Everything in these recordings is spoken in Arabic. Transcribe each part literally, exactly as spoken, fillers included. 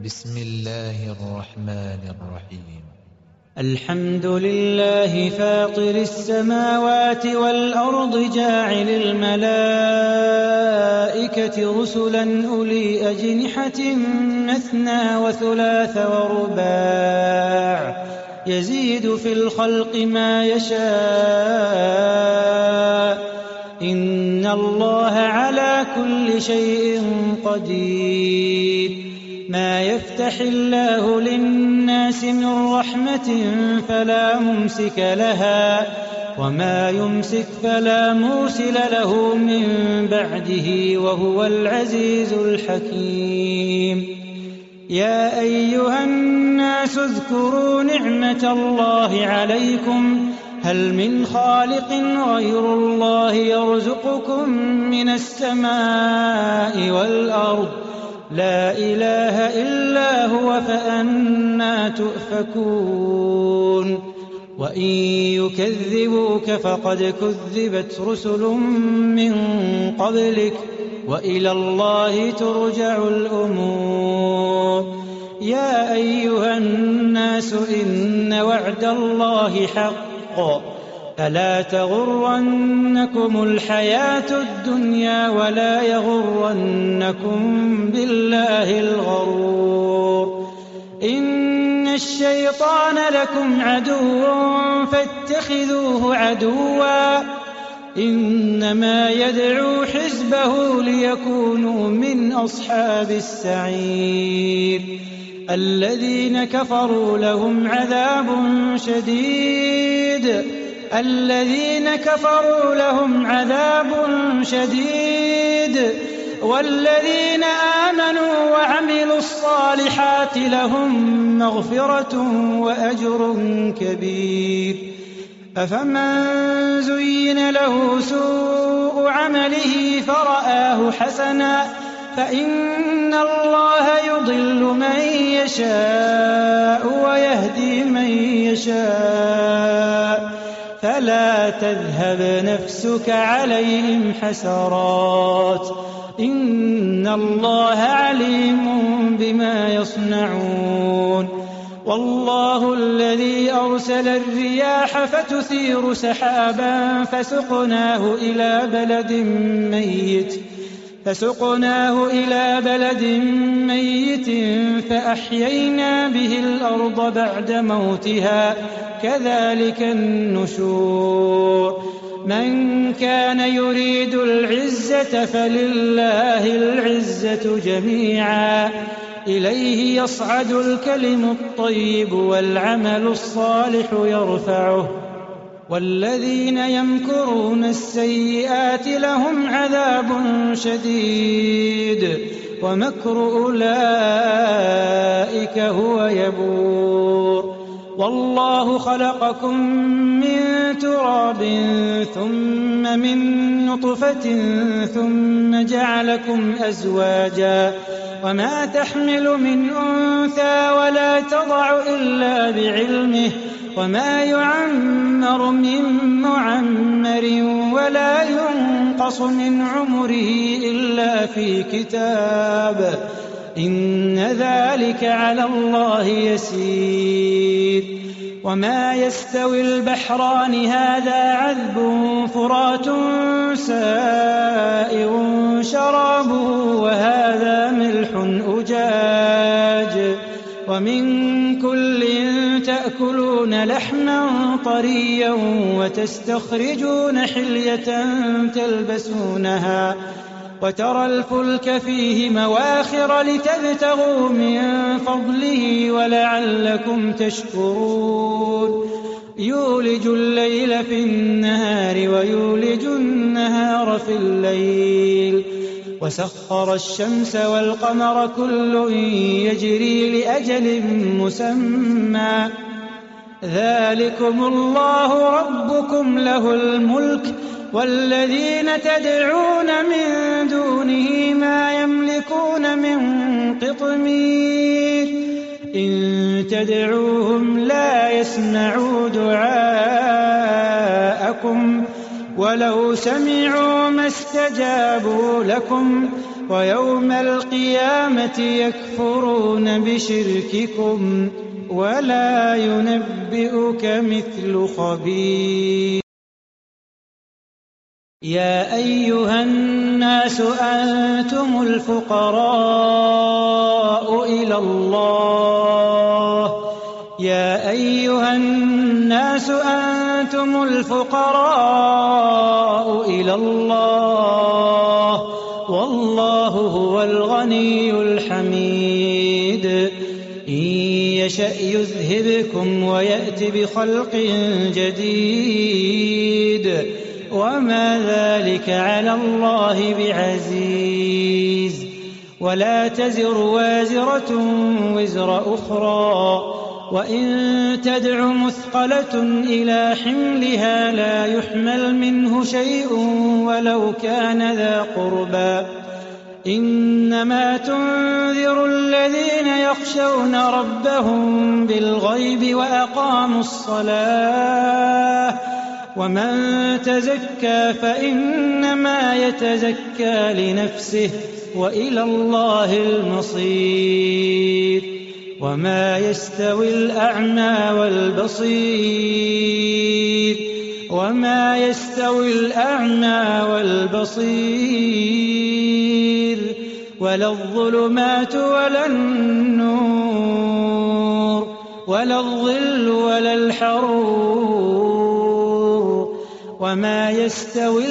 بسم الله الرحمن الرحيم. الحمد لله فاطر السماوات والأرض جاعل الملائكة رسلا أولي أجنحة مثنى وثلاث ورباع يزيد في الخلق ما يشاء إن الله على كل شيء قدير. ما يفتح الله للناس من رحمة فلا ممسك لها وما يمسك فلا مرسل له من بعده وهو العزيز الحكيم. يا أيها الناس اذكروا نعمة الله عليكم هل من خالق غير الله يرزقكم من السماء والأرض لا إله إلا هو فأنى تؤفكون. وإن يكذبوك فقد كذبت رسل من قبلك وإلى الله ترجع الأمور. يا أيها الناس إن وعد الله حق فلا تغرنكم الحياة الدنيا ولا يغرنكم بالله الغرور. إن الشيطان لكم عدو فاتخذوه عدوا إنما يدعو حزبه ليكونوا من أصحاب السعير. الذين كفروا لهم عذاب شديد الذين كفروا لهم عذاب شديد والذين آمنوا وعملوا الصالحات لهم مغفرة وأجر كبير. أفمن زين له سوء عمله فرآه حسنا فإن الله يضل من يشاء ويهدي من يشاء فلا تذهب نفسك عليهم حسرات إن الله عليم بما يصنعون. والله الذي أرسل الرياح فتثير سحابا فسقناه إلى بلد ميت فسقناه إلى بلد ميت فأحيينا به الأرض بعد موتها كذلك النشور. من كان يريد العزة فلله العزة جميعا إليه يصعد الكلم الطيب والعمل الصالح يرفعه والذين يمكرون السيئات لهم عذاب شديد ومكر أولئك هو يبور. والله خلقكم من تراب ثم من نطفة ثم جعلكم أزواجا وما تحمل من أنثى ولا تضع إلا بعلمه وما يعمر من معمر ولا ينقص من عمره إلا في كتاب إن ذلك على الله يسير. وما يستوي البحران هذا عذب فرات سائغ شرابه وهذا ملح أجاج ومن كل تأكلون لحما طريا وتستخرجون حلية تلبسونها وترى الفلك فيه مواخر لتبتغوا من فضله ولعلكم تشكرون. يولج الليل في النهار ويولج النهار في الليل وسخر الشمس والقمر كل يجري لأجل مسمى ذلكم الله ربكم له الملك والذين تدعون من دونه ما يملكون من قطمير إن تدعوهم لا يسمعوا دعاءكم ولو سمعوا ما استجابوا لكم ويوم القيامة يكفرون بشرككم ولا ينبئك مثل خبير. يا أيها الناس أنتم الفقراء إلى الله يا أيها الناس أنتم الفقراء إلى الله والله هو الغني الحميد. إن يشأ يذهبكم ويأت بخلق جديد وما ذلك على الله بعزيز. ولا تزر وازرة وزر أخرى وإن تدع مثقلة إلى حملها لا يحمل منه شيء ولو كان ذا قربى. إنما تنذر الذين يخشون ربهم بالغيب وأقاموا الصلاة ومن تزكى فإنما يتزكى لنفسه وإلى الله المصير. وما يستوي الأعمى والبصير وما يستوي الأعمى والبصير ولا الظلمات ولا النور ولا الظل ولا الحرور وما يستوي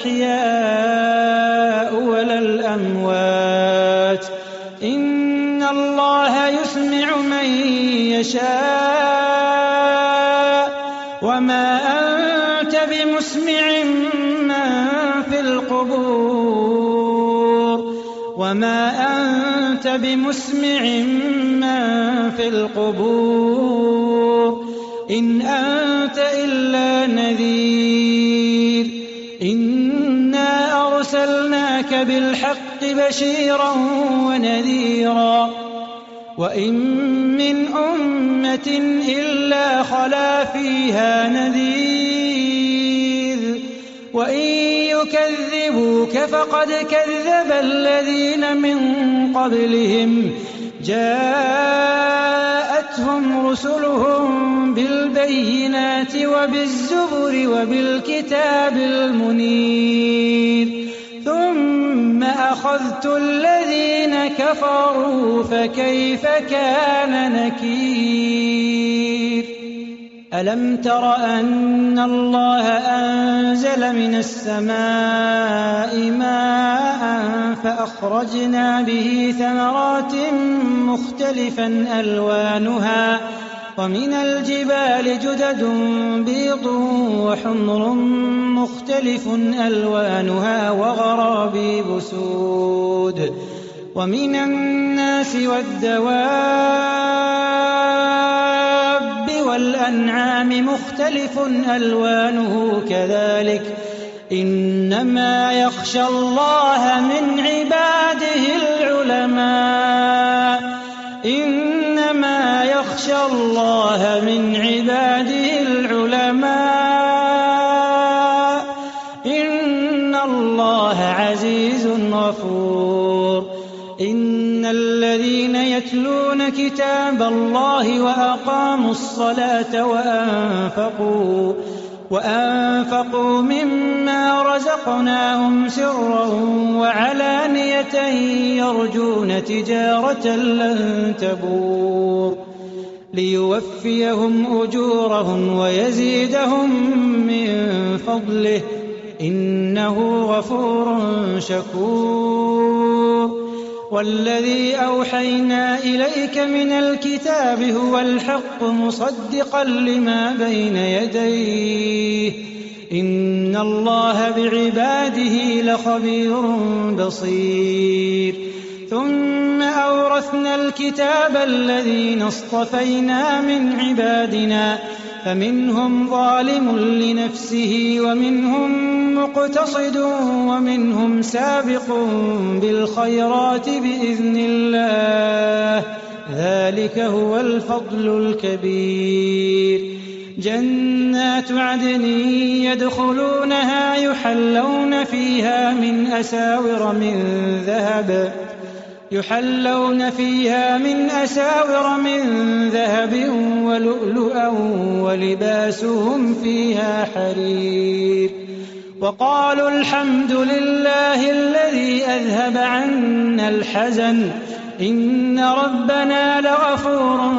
الأحياء ولا الأموات. إن الله يسمع من يشاء وما أنت بمسمع من في القبور وما أنت بمسمع من في القبور إن أنت إلا نذير. إنا أرسلناك بالحق بشيرا ونذيرا وإن من أمة إلا خلا فيها نذير وإن يكذبوك فقد كذب الذين من قبلهم جاءتهم رسلهم بالبينات وبالزبر وبالكتاب المنير ثم أخذت الذين كفروا فكيف كان نكير. ألم تر أن الله أنزل من السماء ماء فأخرجنا به ثمرات مختلفا ألوانها ومن الجبال جدد بيض وحمر مختلف ألوانها وغرابيب سود ومن الناس والدواب والأنعام مختلف ألوانه كذلك إنما يخشى الله من عباده العلماء إنما يخشى الله من عباده العلماء إن الله عزيز غفور. إن الذين يتلون كتاب الله وأقاموا الصلاة وأنفقوا وأنفقوا مما رزقناهم سرا وعلانية يرجون تجارة لن تبور ليوفيهم أجورهم ويزيدهم من فضله إنه غفور شكور. والذي أوحينا إليك من الكتاب هو الحق مصدقا لما بين يديه إن الله بعباده لخبير بصير. ثم أورثنا الكتاب الذين اصطفينا من عبادنا فمنهم ظالم لنفسه ومنهم مقتصد ومنهم سابق بالخيرات بإذن الله ذلك هو الفضل الكبير. جنات عدن يدخلونها يحلون فيها من أساور من ذهب يحلون فيها من أساور من ذهب ولؤلؤا ولباسهم فيها حرير. وقالوا الحمد لله الذي أذهب عنا الحزن إن ربنا لغفور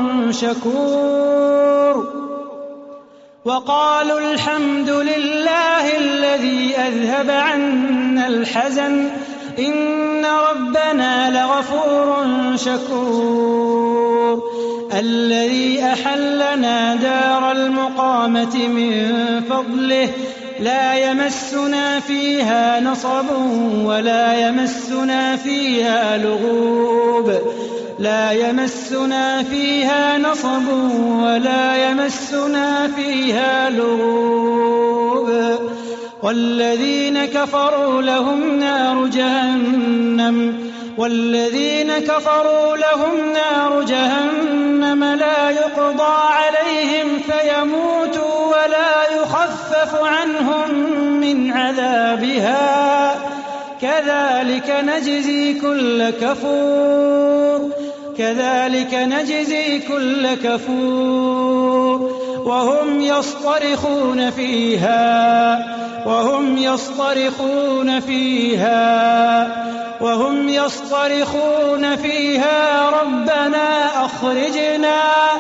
شكور. وقالوا الحمد لله الذي أذهب عنا الحزن إن ربنا لغفور شكور. الذي أحلنا دار المقامة من فضله لا يمسنا فيها نصب ولا يمسنا فيها لغوب لا يمسنا فيها نصب ولا يمسنا فيها لغوب. والذين كفروا لهم نار جهنم والذين كفروا لهم نار جهنم لا يقضى عليهم فيموتوا ولا يخفف عنهم من عذابها كذلك نجزي كل كفور كذلك نجزي كل كفور. وهم يصطرخون فيها وهم يصطرخون فيها وهم يصطرخون فيها ربنا أخرجنا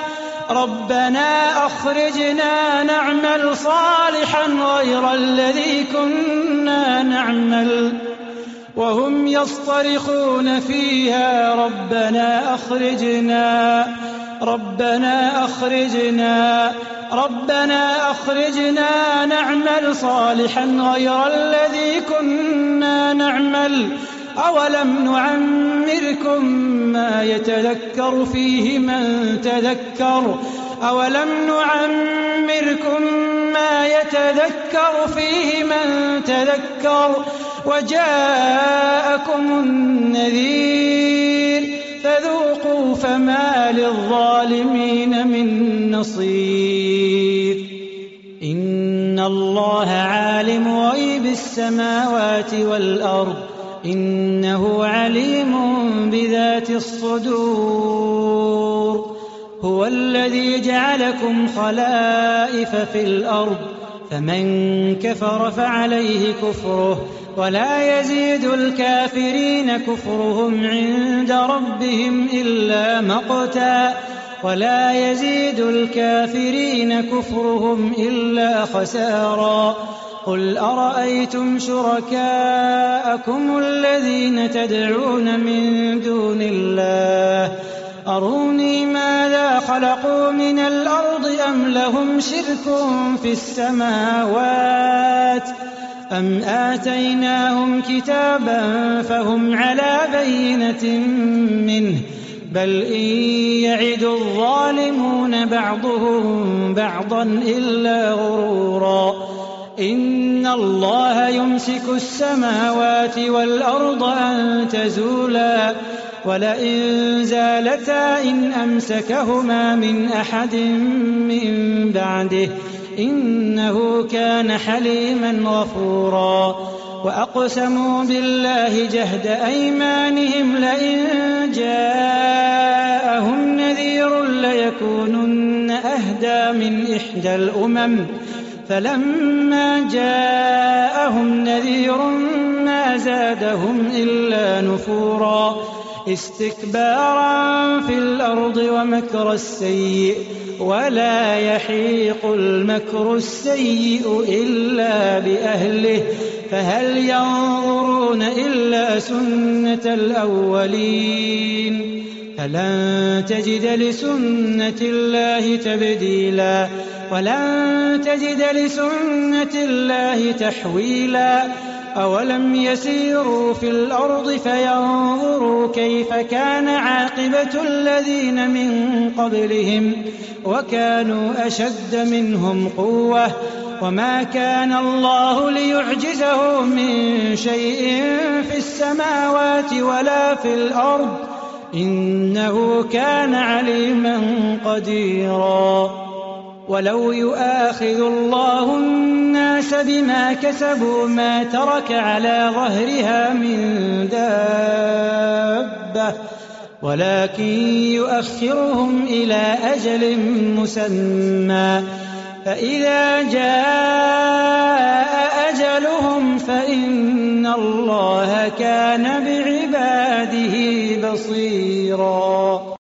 ربنا أخرجنا نعمل صالحا غير الذي كنا نعمل. وهم يصطرخون فيها ربنا أخرجنا ربنا أخرجنا ربنا أخرجنا نعمل صالحا غير الذي كنا نعمل أولم نعمركم ما يتذكر فيه من تذكر أولم نعمركم ما يتذكر فيه من تذكر وجاءكم النذير فذوقوا فما للظالمين من نصير. إن الله عالم غيب السماوات والأرض إنه عليم بذات الصدور. هو الذي جعلكم خلائف في الأرض فمن كفر فعليه كفره ولا يزيد الكافرين كفرهم عند ربهم إلا مقتا ولا يزيد الكافرين كفرهم إلا خسارا. قل أرأيتم شركاءكم الذين تدعون من دون الله أروني ماذا خلقوا من الأرض أم لهم شرك في السماوات أم آتيناهم كتابا فهم على بينة منه بل إن يعد الظالمون بعضهم بعضا إلا غرورا. إن الله يمسك السماوات والأرض أن تزولا ولئن زالتا إن أمسكهما من أحد من بعده إنه كان حليما غفورا. وأقسموا بالله جهد أيمانهم لئن جاءهم نذير ليكونن أهدى من إحدى الأمم فلما جاءهم نذير ما زادهم إلا نفورا استكبارا في الأرض ومكر السيء ولا يحيق المكر السيء إلا بأهله فهل ينظرون إلا سنة الأولين فلن تجد لسنة الله تبديلا ولن تجد لسنة الله تحويلا. أولم يسيروا في الأرض فينظروا كيف كان عاقبة الذين من قبلهم وكانوا أشد منهم قوة وما كان الله ليعجزه من شيء في السماوات ولا في الأرض إنه كان عليما قديرا ولو يؤاخذ الله الناس بما كسبوا ما ترك على ظهرها من دابة ولكن يؤخرهم إلى أجل مسمى فإذا جاء أجلهم فإن الله كان بعباده بصيرا.